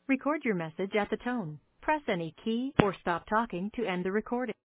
Record your message at the tone. Press any key or stop talking to end the recording.